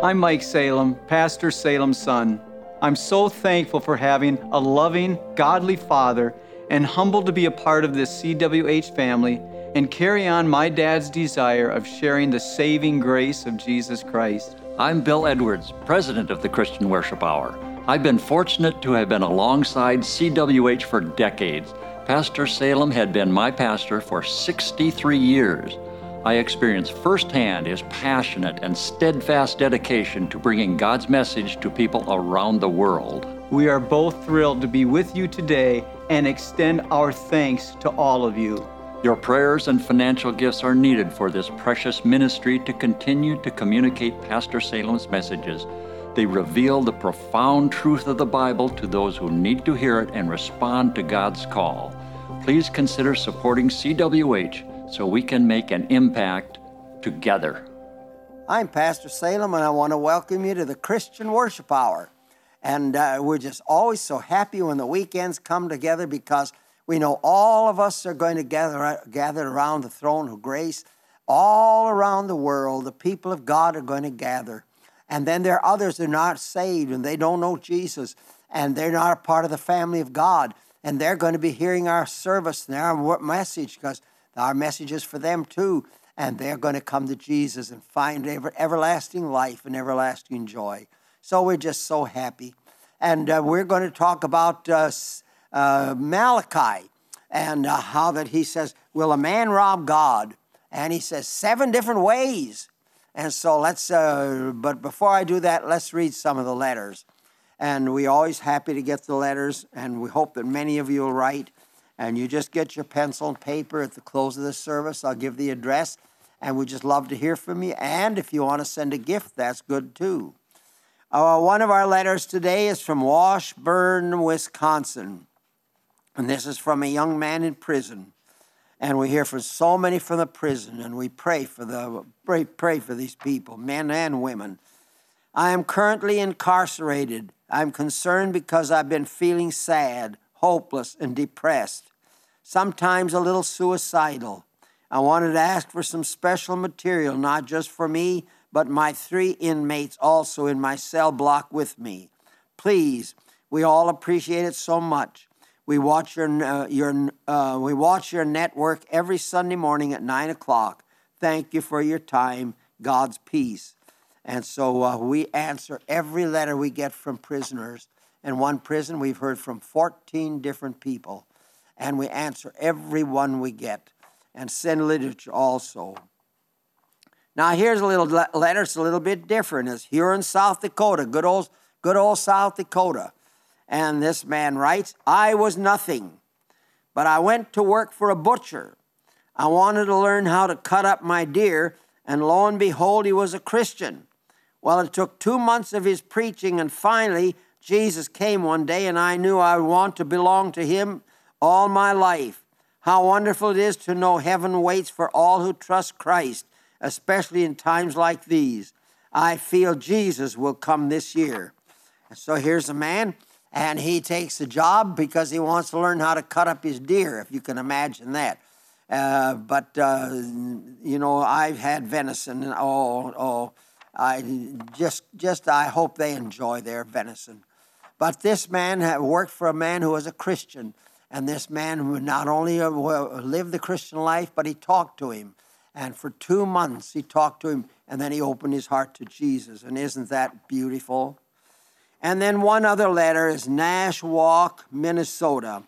I'm Mike Salem, Pastor Salem's son. I'm so thankful for having a loving, godly father and humbled to be a part of this CWH family and carry on my dad's desire of sharing the saving grace of Jesus Christ. I'm Bill Edwards, president of the Christian Worship Hour. I've been fortunate to have been alongside CWH for decades. Pastor Salem had been my pastor for 63 years. I experienced firsthand his passionate and steadfast dedication to bringing God's message to people around the world. We are both thrilled to be with you today and extend our thanks to all of you. Your prayers and financial gifts are needed for this precious ministry to continue to communicate Pastor Salem's messages. They reveal the profound truth of the Bible to those who need to hear it and respond to God's call. Please consider supporting CWH so we can make an impact together. I'm Pastor Salem, and I want to welcome you to the Christian Worship Hour. And we're just always so happy when the weekends come together because we know all of us are going to gather around the throne of grace. All around the world, the people of God are going to gather. And then there are others that are not saved, and they don't know Jesus, and they're not a part of the family of God. And they're going to be hearing our service and our message because our message is for them too. And they're going to come to Jesus and find everlasting life and everlasting joy. So we're just so happy. And we're going to talk about Malachi and how that he says, will a man rob God? And he says 7 different ways. And so but before I do that, let's read some of the letters. And we're always happy to get the letters, and we hope that many of you will write. And you just get your pencil and paper at the close of the service. I'll give the address, and we'd just love to hear from you. And if you want to send a gift, that's good too. One of our letters today is from Washburn, Wisconsin. And this is from a young man in prison. And we hear from so many from the prison, and we pray for these people, men and women. I am currently incarcerated. I'm concerned because I've been feeling sad, hopeless, and depressed, sometimes a little suicidal. I wanted to ask for some special material, not just for me, but my 3 inmates also in my cell block with me. Please, we all appreciate it so much. We watch your network every Sunday morning at 9 o'clock. Thank you for your time. God's peace. And so we answer every letter we get from prisoners. In one prison, we've heard from 14 different people. And we answer every one we get and send literature also. Now, here's a little letter. It's a little bit different. It's Huron, South Dakota, good old South Dakota. And this man writes, I was nothing, but I went to work for a butcher. I wanted to learn how to cut up my deer, and lo and behold, he was a Christian. Well, it took 2 months of his preaching, and finally, Jesus came one day, and I knew I would want to belong to him all my life. How wonderful it is to know heaven waits for all who trust Christ, especially in times like these. I feel Jesus will come this year. And so here's a man, and he takes a job because he wants to learn how to cut up his deer, if you can imagine that. But I've had venison, and I hope they enjoy their venison. But this man had worked for a man who was a Christian, and this man not only lived the Christian life, but he talked to him. And for 2 months, he talked to him, and then he opened his heart to Jesus. And isn't that beautiful? And then one other letter is Nashwauk, Minnesota.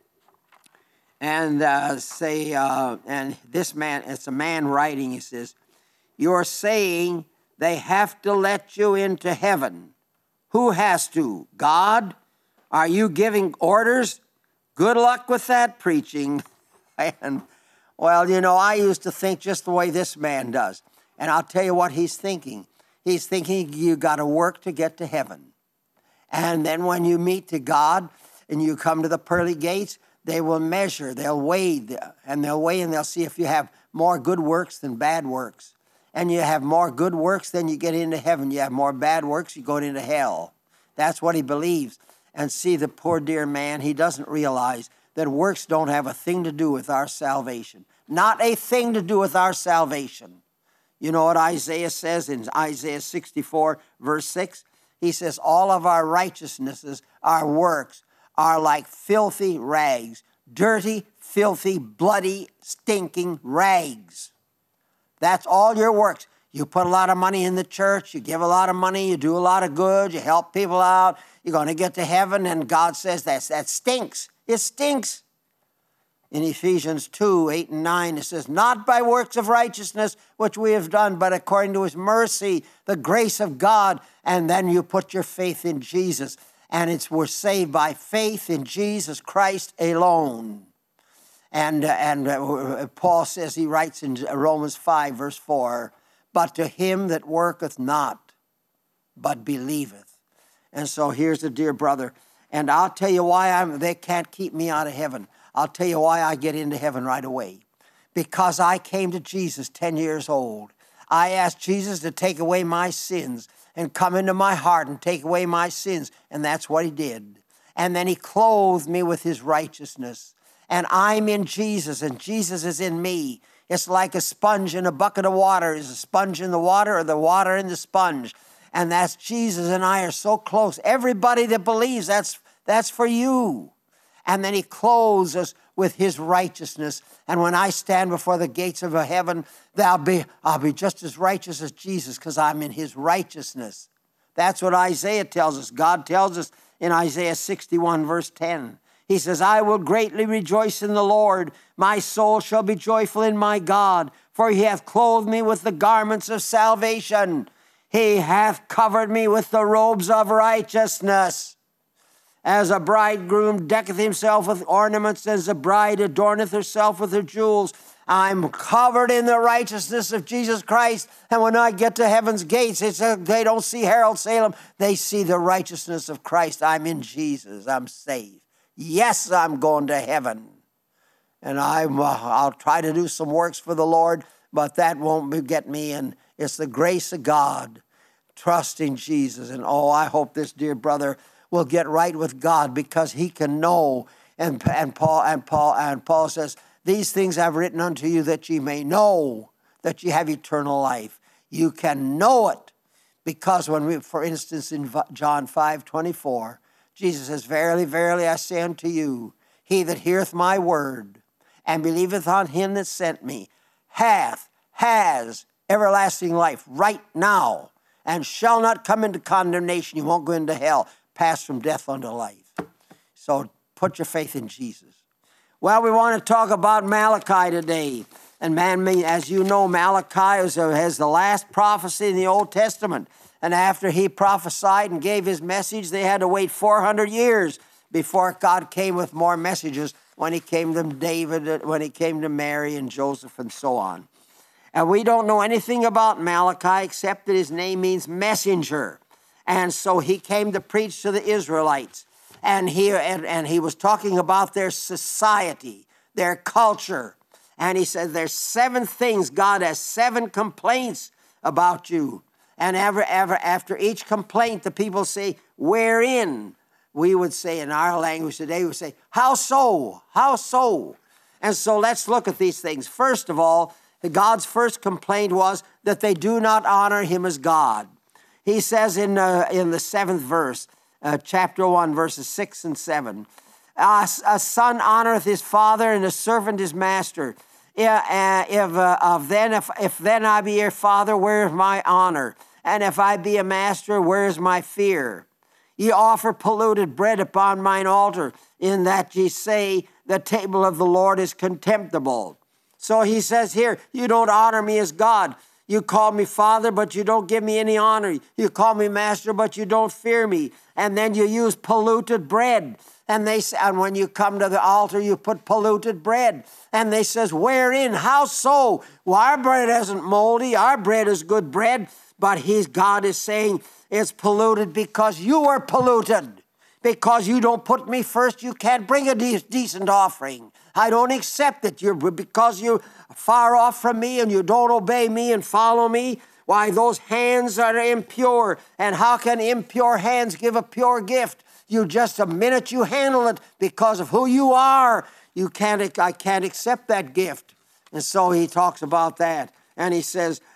And and this man, it's a man writing, he says, you're saying they have to let you into heaven. Who has to? God? Are you giving orders? Good luck with that preaching. And, well, I used to think just the way this man does. And I'll tell you what he's thinking. He's thinking you got to work to get to heaven. And then when you meet to God and you come to the pearly gates, they will measure, they'll weigh, and they'll see if you have more good works than bad works. And you have more good works, then you get into heaven. You have more bad works, you go into hell. That's what he believes. And see, the poor dear man, he doesn't realize that works don't have a thing to do with our salvation. Not a thing to do with our salvation. You know what Isaiah says in Isaiah 64, verse 6? He says, all of our righteousnesses, our works, are like filthy rags. Dirty, filthy, bloody, stinking rags. That's all your works. You put a lot of money in the church, you give a lot of money, you do a lot of good, you help people out, you're going to get to heaven, and God says that stinks. It stinks. In Ephesians 2, 8 and 9, it says, not by works of righteousness which we have done, but according to his mercy, the grace of God. And then you put your faith in Jesus. And we're saved by faith in Jesus Christ alone. And Paul says, he writes in Romans 5, verse 4, but to him that worketh not, but believeth. And so here's the dear brother. And I'll tell you why they can't keep me out of heaven. I'll tell you why I get into heaven right away. Because I came to Jesus 10 years old. I asked Jesus to take away my sins and come into my heart and take away my sins. And that's what he did. And then he clothed me with his righteousness. And I'm in Jesus, and Jesus is in me. It's like a sponge in a bucket of water. Is a sponge in the water or the water in the sponge? And that's Jesus and I are so close. Everybody that believes, that's for you. And then he clothes us with his righteousness. And when I stand before the gates of heaven, I'll be just as righteous as Jesus because I'm in his righteousness. That's what Isaiah tells us. God tells us in Isaiah 61, verse 10. He says, I will greatly rejoice in the Lord. My soul shall be joyful in my God, for he hath clothed me with the garments of salvation. He hath covered me with the robes of righteousness. As a bridegroom decketh himself with ornaments, as a bride adorneth herself with her jewels. I'm covered in the righteousness of Jesus Christ. And when I get to heaven's gates, they don't see Harold Salem. They see the righteousness of Christ. I'm in Jesus. I'm saved. Yes, I'm going to heaven. And I'll try to do some works for the Lord, but that won't get me in. It's the grace of God. Trust in Jesus. And I hope this dear brother will get right with God because he can know. And Paul says, these things I've written unto you that ye may know that ye have eternal life. You can know it because for instance, in John 5:24, Jesus says, verily, verily, I say unto you, he that heareth my word and believeth on him that sent me has everlasting life right now and shall not come into condemnation. You won't go into hell. Pass from death unto life. So put your faith in Jesus. Well, we want to talk about Malachi today. And man, as you know, Malachi has the last prophecy in the Old Testament. And after he prophesied and gave his message, they had to wait 400 years before God came with more messages when he came to David, when he came to Mary and Joseph and so on. And we don't know anything about Malachi except that his name means messenger. And so he came to preach to the Israelites. And he was talking about their society, their culture. And he said, there's 7 things. God has 7 complaints about you. And after each complaint, the people say, wherein? We would say in our language today, we would say, how so? How so? And so let's look at these things. First of all, God's first complaint was that they do not honor him as God. He says in the 7th verse, chapter 1, verses 6 and 7, a son honoreth his father and a servant his master. If then I be your father, where is my honor? And if I be a master, where is my fear? Ye offer polluted bread upon mine altar, in that ye say, the table of the Lord is contemptible. So he says here, you don't honor me as God. You call me father, but you don't give me any honor. You call me master, but you don't fear me. And then you use polluted bread. And when you come to the altar, you put polluted bread. And they says, wherein? How so? Well, our bread isn't moldy. Our bread is good bread. But God is saying it's polluted because you are polluted. Because you don't put me first, you can't bring a decent offering. I don't accept it. Because you're far off from me and you don't obey me and follow me, why, those hands are impure. And how can impure hands give a pure gift? A minute you handle it because of who you are, I can't accept that gift. And so he talks about that. And he says,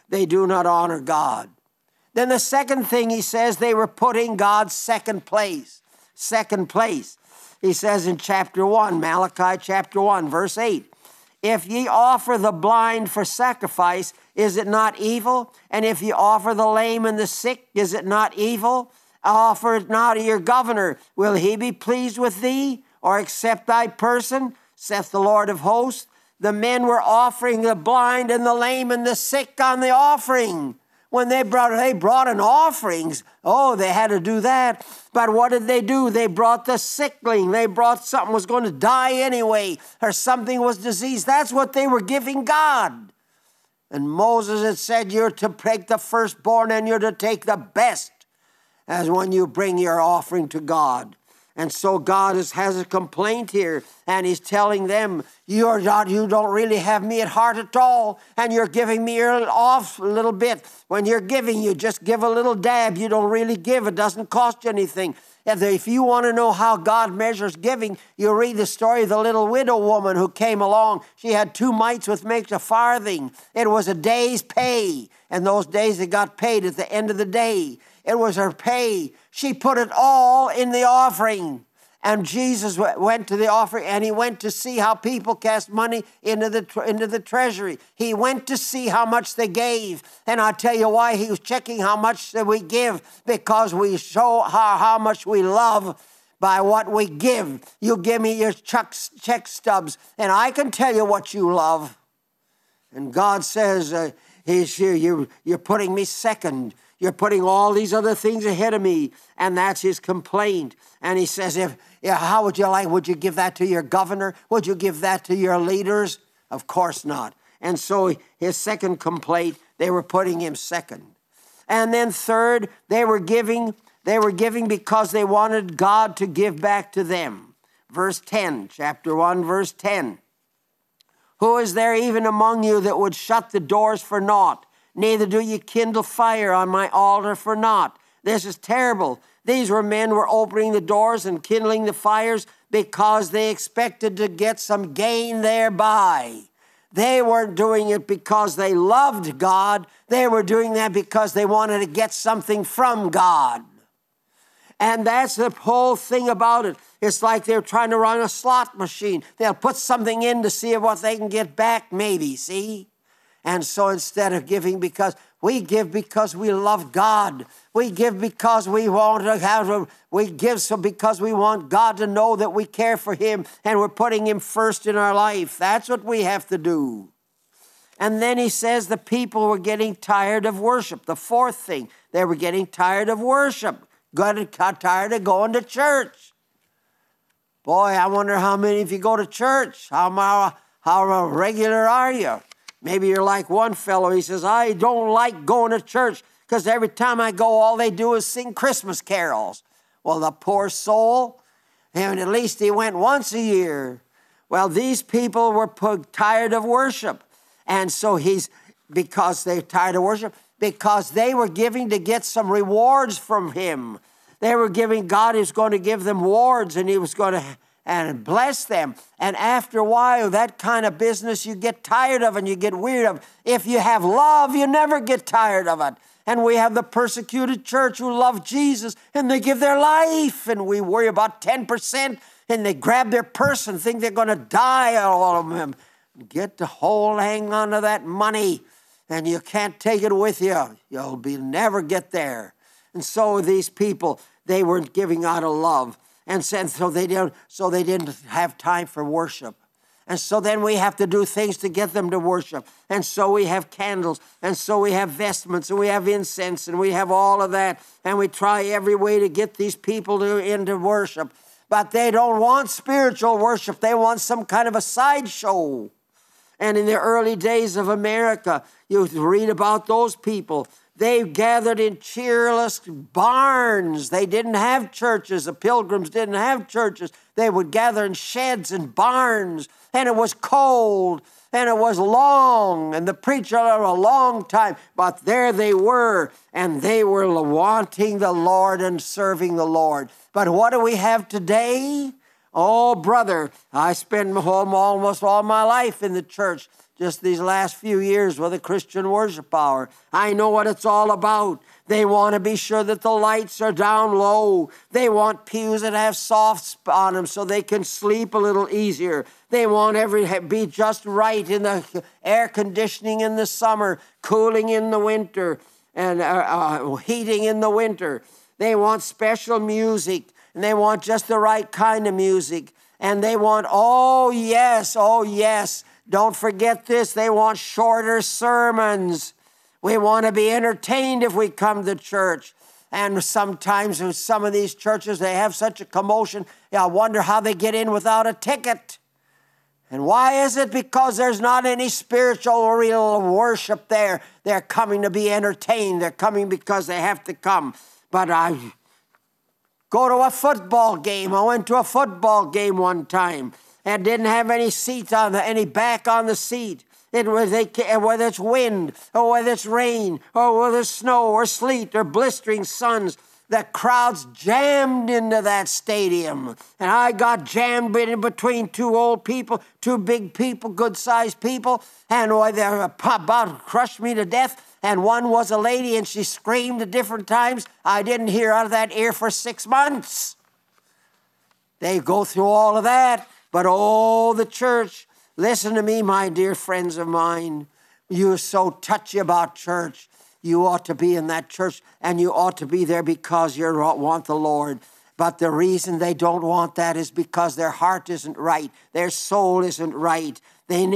They do not honor God. Then the second thing he says, they were putting God second place. Second place. He says in chapter 1, Malachi chapter 1, verse 8, if ye offer the blind for sacrifice, is it not evil? And if ye offer the lame and the sick, is it not evil? Offer it now to your governor. Will he be pleased with thee, or accept thy person, saith the Lord of hosts? The men were offering the blind and the lame and the sick on the offering. When they brought in offerings, they had to do that. But what did they do? They brought the sickling. They brought something was going to die anyway, or something was diseased. That's what they were giving God. And Moses had said, you're to take the firstborn and you're to take the best as when you bring your offering to God. And so God has a complaint here, and he's telling them, you don't really have me at heart at all, and you're giving me your off a little bit. When you're giving, you just give a little dab. You don't really give. It doesn't cost you anything. If you want to know how God measures giving, you read the story of the little widow woman who came along. She had 2 mites, which makes a farthing. It was a day's pay. And those days they got paid at the end of the day. It was her pay. She put it all in the offering. And Jesus went to the offering, and he went to see how people cast money into the treasury. He went to see how much they gave. And I'll tell you why he was checking how much that we give, because we show how much we love by what we give. You give me your check stubs, and I can tell you what you love. And God says, you're putting me second. You're putting all these other things ahead of me. And that's his complaint. And he says, how would you like? Would you give that to your governor? Would you give that to your leaders? Of course not. And so his second complaint, they were putting him second. And then third, they were giving because they wanted God to give back to them. Verse 10, chapter 1, verse 10. Who is there even among you that would shut the doors for naught? Neither do ye kindle fire on my altar for naught. This is terrible. These men were opening the doors and kindling the fires because they expected to get some gain thereby. They weren't doing it because they loved God. They were doing that because they wanted to get something from God. And that's the whole thing about it. It's like they're trying to run a slot machine. They'll put something in to see what they can get back, maybe, see? And so instead of giving because we give because we love God. We give because we want to we give so because we want God to know that we care for him and we're putting him first in our life. That's what we have to do. And then he says the people were getting tired of worship. The fourth thing, they were getting tired of worship. Got tired of going to church. Boy, I wonder how many of you go to church. How regular are you? Maybe you're like one fellow. He says, I don't like going to church because every time I go, all they do is sing Christmas carols. Well, the poor soul, and at least he went once a year. Well, these people were tired of worship. And so because they're tired of worship, because they were giving to get some rewards from him. They were giving, God is going to give them rewards, and he was going to and bless them. And after a while, that kind of business you get tired of and you get weird of. If you have love, you never get tired of it. And we have the persecuted church who love Jesus, and they give their life, and we worry about 10%, and they grab their purse and think they're going to die, all of them. Get the hang on to that money, and you can't take it with you. You'll never get there. And so these people, they weren't giving out of love. And so they didn't have time for worship. And so then we have to do things to get them to worship. And so we have candles, and so we have vestments, and we have incense, and we have all of that. And we try every way to get these people into worship. But they don't want spiritual worship. They want some kind of a sideshow. And in the early days of America, you read about those people. They gathered in cheerless barns. They didn't have churches. The Pilgrims didn't have churches. They would gather in sheds and barns, and it was cold, and it was long, and the preacher had a long time. But there they were, and they were wanting the Lord and serving the Lord. But what do we have today? Oh, brother, I spent almost all my life in the church. just these last few years with the Christian Worship Hour. I know what it's all about. They want to be sure that the lights are down low. They want pews that have softs on them so they can sleep a little easier. They want be just right in the air conditioning in the summer, cooling in the winter, and heating in the winter. They want special music, and they want just the right kind of music. And they want, oh yes, don't forget this, they want shorter sermons. We want to be entertained if we come to church. And sometimes in some of these churches, they have such a commotion, I wonder how they get in without a ticket. And why is it? Because there's not any spiritual real worship there. They're coming to be entertained. They're coming because they have to come. But I go to a football game. I went to a football game one time and didn't have any seats any back on the seat. Whether it's wind or whether it's rain or whether it's snow or sleet or blistering suns, the crowd's jammed into that stadium. And I got jammed in between two old people, two big people, good-sized people, and they about to crush me to death. And one was a lady, and she screamed at different times. I didn't hear out of that ear for 6 months. They go through all of that. But the church, listen to me, my dear friends of mine. You're so touchy about church. You ought to be in that church, and you ought to be there because you want the Lord. But the reason they don't want that is because their heart isn't right. Their soul isn't right. They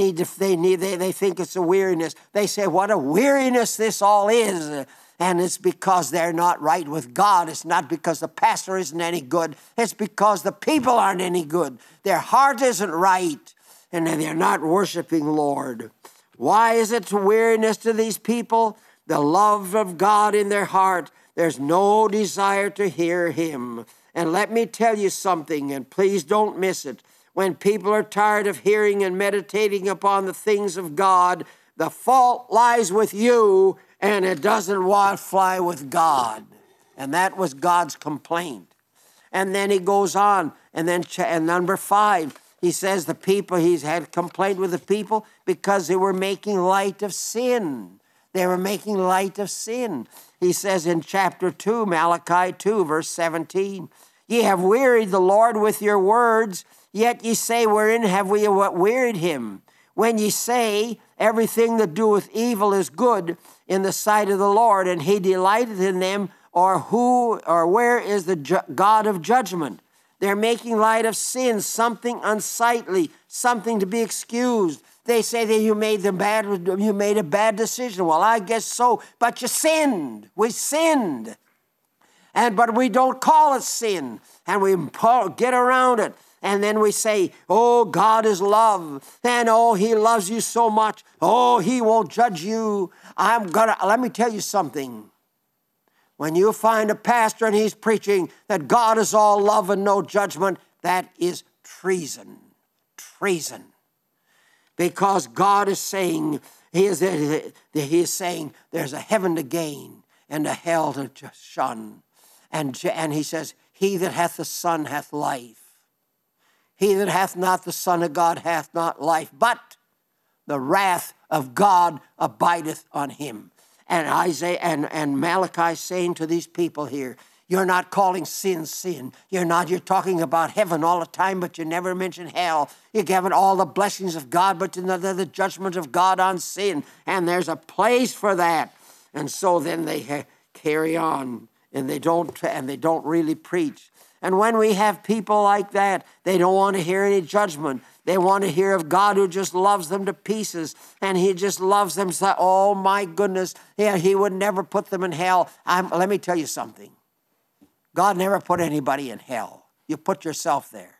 think it's a weariness. They say, what a weariness this all is. And it's because they're not right with God. It's not because the pastor isn't any good. It's because the people aren't any good. Their heart isn't right, and they're not worshiping Lord. Why is it weariness to these people? The love of God in their heart. There's no desire to hear Him. And let me tell you something, and please don't miss it. When people are tired of hearing and meditating upon the things of God, the fault lies with you, and it doesn't fly with God. And that was God's complaint. And then he goes on, and number 5, he says he's had complaint with the people because they were making light of sin. They were making light of sin. He says in chapter 2, Malachi 2, verse 17, ye have wearied the Lord with your words, yet ye say, wherein have we wearied him? When ye say, everything that doeth evil is good in the sight of the Lord, and he delighteth in them, or where is the God of judgment? They're making light of sin, something unsightly, something to be excused. They say that you made a bad decision. Well, I guess so, but you sinned. We sinned. But we don't call it sin, and we get around it. And then we say, oh, God is love. And oh, he loves you so much. Oh, he won't judge you. Let me tell you something. When you find a pastor and he's preaching that God is all love and no judgment, that is treason. Treason. Because God is saying, he is saying there's a heaven to gain and a hell to shun. And he says, he that hath the Son hath life. He that hath not the Son of God hath not life, but the wrath of God abideth on him. And Isaiah and Malachi saying to these people here, you're not calling sin, sin. You're talking about heaven all the time, but you never mention hell. You're giving all the blessings of God, but the judgment of God on sin. And there's a place for that. And so then they carry on, and they don't really preach. And when we have people like that, they don't want to hear any judgment. They want to hear of God who just loves them to pieces. And he just loves them. So, oh, my goodness. Yeah, he would never put them in hell. Let me tell you something. God never put anybody in hell. You put yourself there.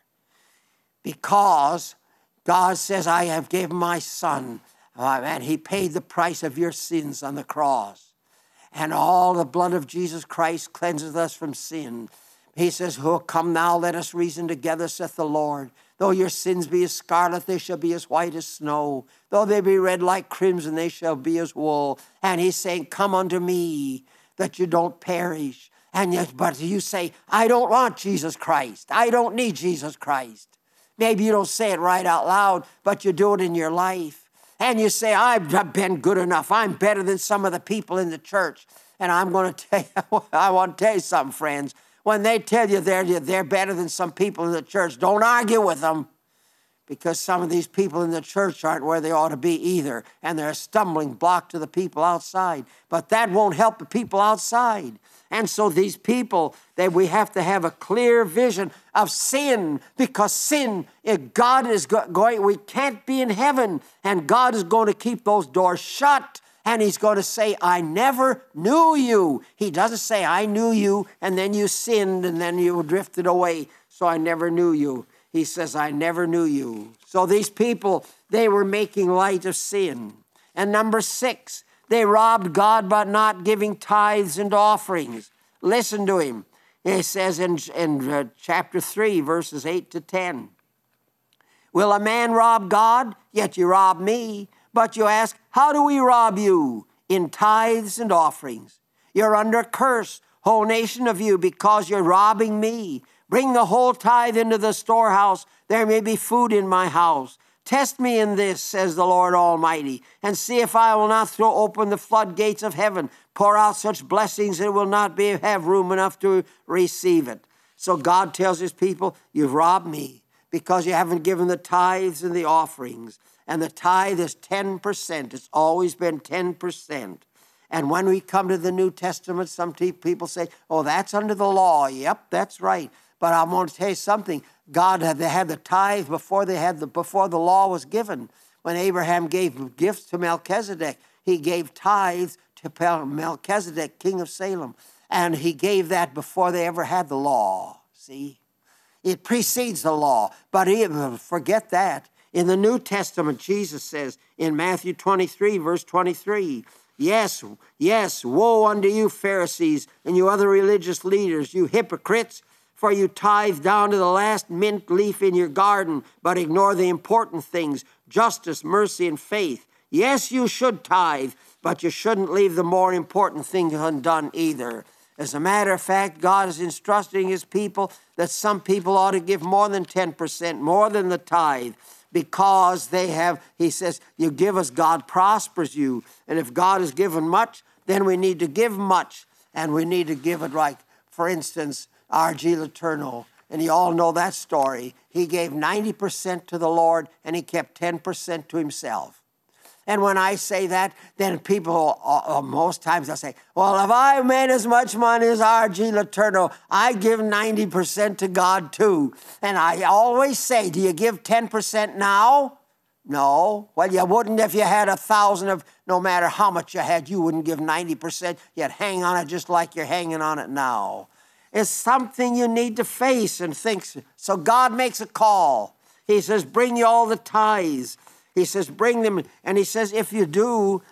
Because God says, I have given my Son. And he paid the price of your sins on the cross. And all the blood of Jesus Christ cleanses us from sin. He says, oh, come now, let us reason together, saith the Lord. Though your sins be as scarlet, they shall be as white as snow. Though they be red like crimson, they shall be as wool. And he's saying, come unto me, that you don't perish. But you say, I don't want Jesus Christ. I don't need Jesus Christ. Maybe you don't say it right out loud, but you do it in your life. and you say, I've been good enough. I'm better than some of the people in the church. And I'm going to tell you, I want to tell you something, friends. When they tell you they're better than some people in the church, don't argue with them, because some of these people in the church aren't where they ought to be either, and they're a stumbling block to the people outside. But that won't help the people outside. And so these people, we have to have a clear vision of sin, because sin, if God is going, we can't be in heaven, and God is going to keep those doors shut, and he's going to say, I never knew you. He doesn't say, I knew you, and then you sinned, and then you drifted away, so I never knew you. He says, I never knew you. So these people, they were making light of sin. And number 6, they robbed God by not giving tithes and offerings. Listen to him. He says in chapter 3, verses 8 to 10. Will a man rob God? Yet you rob me. But you ask, how do we rob you? In tithes and offerings. You're under curse, whole nation of you, because you're robbing me. Bring the whole tithe into the storehouse. There may be food in my house. Test me in this, says the Lord Almighty, and see if I will not throw open the floodgates of heaven, pour out such blessings that it will not have room enough to receive it. So God tells his people, you've robbed me because you haven't given the tithes and the offerings. And the tithe is 10%. It's always been 10%. And when we come to the New Testament, some people say, oh, that's under the law. Yep, that's right. But I'm going to tell you something. God they had the tithe before the law was given. When Abraham gave gifts to Melchizedek, he gave tithes to Melchizedek, king of Salem. And he gave that before they ever had the law. See? It precedes the law. But forget that. In the New Testament, Jesus says in Matthew 23, verse 23, Yes, woe unto you, Pharisees, and you other religious leaders, you hypocrites, for you tithe down to the last mint leaf in your garden, but ignore the important things, justice, mercy, and faith. Yes, you should tithe, but you shouldn't leave the more important things undone either. As a matter of fact, God is instructing his people that some people ought to give more than 10%, more than the tithe, because he says, you give us, God prospers you. And if God has given much, then we need to give much. And we need to give it like, for instance, R.G. Letourneau. And you all know that story. He gave 90% to the Lord, and he kept 10% to himself. And when I say that, then people, most times they'll say, well, if I made as much money as R.G. Letourneau, I give 90% to God too. And I always say, do you give 10% now? No. Well, you wouldn't if you had 1,000 of, no matter how much you had, you wouldn't give 90%. You'd hang on it just like you're hanging on it now. It's something you need to face and think. So God makes a call. He says, bring you all the tithes. He says, bring them. And he says, if you do,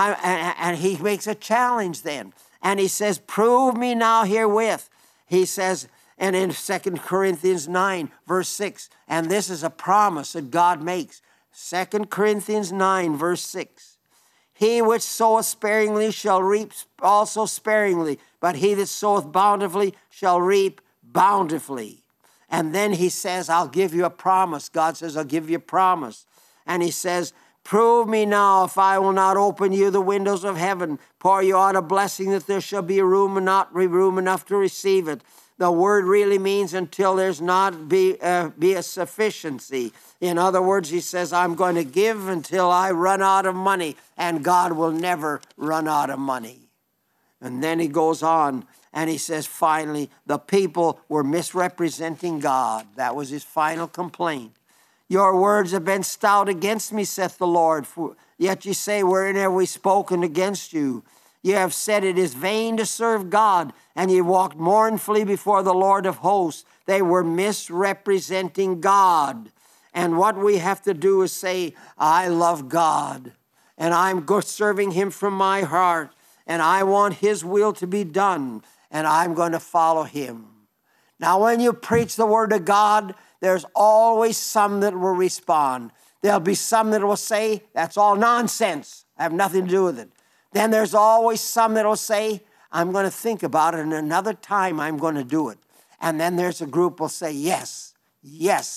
and he makes a challenge then. And he says, prove me now herewith. He says, and in 2 Corinthians 9, verse 6, and this is a promise that God makes. 2 Corinthians 9, verse 6. He which soweth sparingly shall reap also sparingly, but he that soweth bountifully shall reap bountifully. And then he says, I'll give you a promise. God says, I'll give you a promise. And he says, prove me now if I will not open you the windows of heaven, pour you out a blessing that there shall be room and not room enough to receive it. The word really means until there's not be a sufficiency. In other words, he says, I'm going to give until I run out of money, and God will never run out of money. And then he goes on, and he says, finally, the people were misrepresenting God. That was his final complaint. Your words have been stout against me, saith the Lord, yet ye say, wherein have we spoken against you? Ye have said it is vain to serve God, and ye walked mournfully before the Lord of hosts. They were misrepresenting God. And what we have to do is say, I love God, and I'm serving him from my heart, and I want his will to be done, and I'm going to follow him. Now, when you preach the word of God, there's always some that will respond. There'll be some that will say, that's all nonsense. I have nothing to do with it. Then there's always some that will say, I'm going to think about it, and another time I'm going to do it. And then there's a group will say, yes,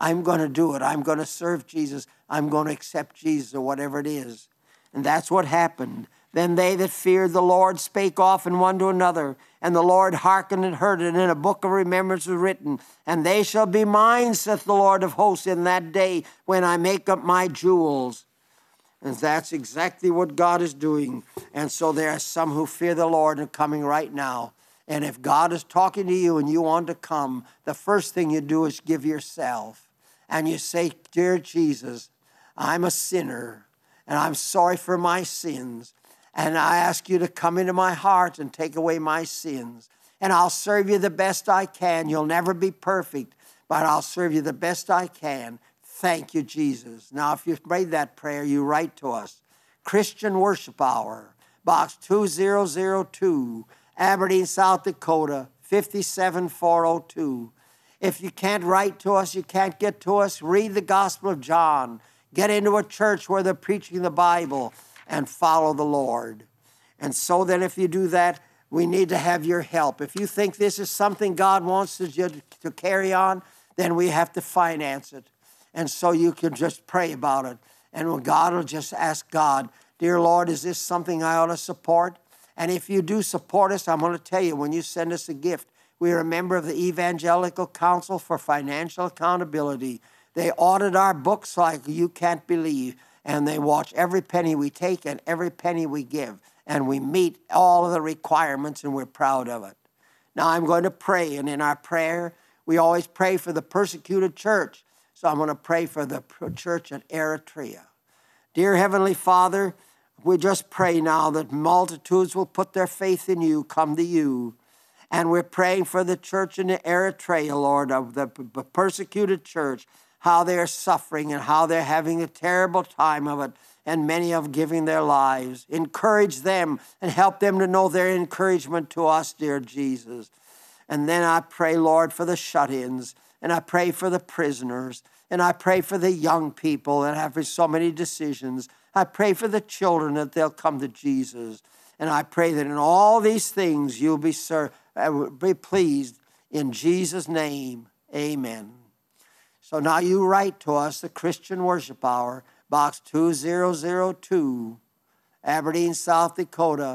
I'm going to do it. I'm going to serve Jesus. I'm going to accept Jesus or whatever it is. And that's what happened. Then they that feared the Lord spake often one to another, and the Lord hearkened and heard it, and a book of remembrance was written. And they shall be mine, saith the Lord of hosts, in that day when I make up my jewels. And that's exactly what God is doing. And so there are some who fear the Lord and are coming right now. And if God is talking to you and you want to come, the first thing you do is give yourself. And you say, dear Jesus, I'm a sinner, and I'm sorry for my sins. And I ask you to come into my heart and take away my sins. And I'll serve you the best I can. You'll never be perfect, but I'll serve you the best I can. Thank you, Jesus. Now, if you've prayed that prayer, you write to us. Christian Worship Hour, Box 2002, Aberdeen, South Dakota, 57402. If you can't write to us, you can't get to us, read the Gospel of John. Get into a church where they're preaching the Bible and follow the Lord. And so then if you do that, we need to have your help. If you think this is something God wants to carry on, then we have to finance it. And so you can just pray about it. And God will just ask God, dear Lord, is this something I ought to support? And if you do support us, I'm going to tell you, when you send us a gift, we are a member of the Evangelical Council for Financial Accountability. They audit our books like you can't believe. And they watch every penny we take and every penny we give. And we meet all of the requirements, and we're proud of it. Now I'm going to pray, and in our prayer, we always pray for the persecuted church. So I'm going to pray for the church at Eritrea. Dear Heavenly Father, we just pray now that multitudes will put their faith in you, come to you. And we're praying for the church in Eritrea, Lord, of the persecuted church, how they're suffering and how they're having a terrible time of it, and many have given their lives. Encourage them and help them to know their encouragement to us, dear Jesus. And then I pray, Lord, for the shut-ins, and I pray for the prisoners, and I pray for the young people that have so many decisions. I pray for the children that they'll come to Jesus. And I pray that in all these things you'll be pleased. In Jesus' name, amen. So now you write to us, the Christian Worship Hour, Box 2002, Aberdeen, South Dakota,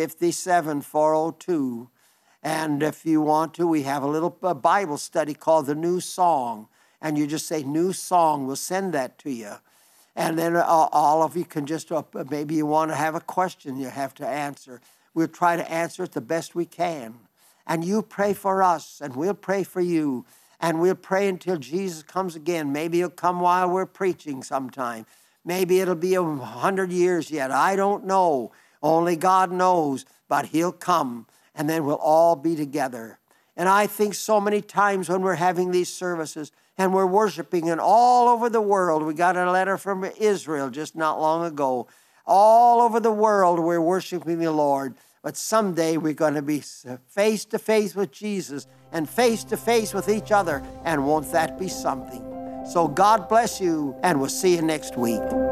57402. And if you want to, we have a little Bible study called The New Song. And you just say, New Song, we'll send that to you. And then all of you can just, maybe you want to have a question you have to answer. We'll try to answer it the best we can. And you pray for us, and we'll pray for you. And we'll pray until Jesus comes again. Maybe he'll come while we're preaching sometime. Maybe it'll be 100 years yet. I don't know. Only God knows. But he'll come, and then we'll all be together. And I think so many times when we're having these services and we're worshiping, and all over the world, we got a letter from Israel just not long ago. All over the world, we're worshiping the Lord. But someday we're going to be face to face with Jesus and face to face with each other. And won't that be something? So God bless you, and we'll see you next week.